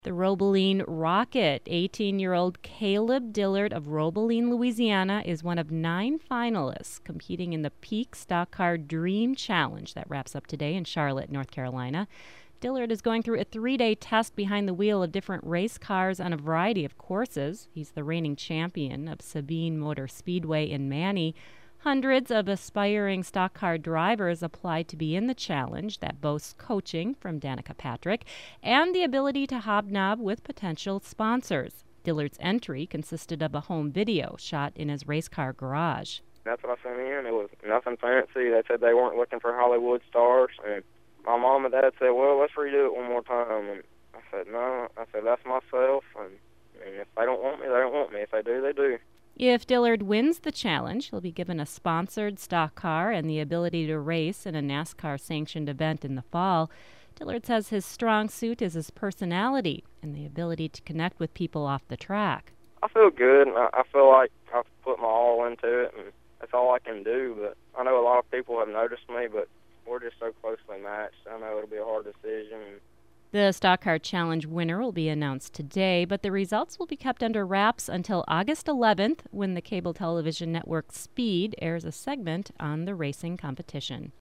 The Roboline Rocket. 18-year-old Caleb Dillard of Roboline, Louisiana, is one of 9 finalists competing in the Peak Stock Car Dream Challenge that wraps up today in Charlotte, North Carolina. Dillard is going through a 3-day test behind the wheel of different race cars on a variety of courses. He's the reigning champion of Sabine Motor Speedway in Many. Hundreds of aspiring stock car drivers applied to be in the challenge that boasts coaching from Danica Patrick and the ability to hobnob with potential sponsors. Dillard's entry consisted of a home video shot in his race car garage. That's what I sent in. It was nothing fancy. They said they weren't looking for Hollywood stars. And my mom and dad said, well, let's redo it one more time. And I said, no. I said, that's myself. And if they don't want me, they don't want me. If they do, they do. If Dillard wins the challenge, he'll be given a sponsored stock car and the ability to race in a NASCAR-sanctioned event in the fall. Dillard says his strong suit is his personality and the ability to connect with people off the track. I feel good. I feel like I've put my all into it, and that's all I can do. But I know a lot of people have noticed me, but we're just so closely matched. I know it'll be a hard decision. The Stock Car Challenge winner will be announced today, but the results will be kept under wraps until August 11th when the cable television network Speed airs a segment on the racing competition.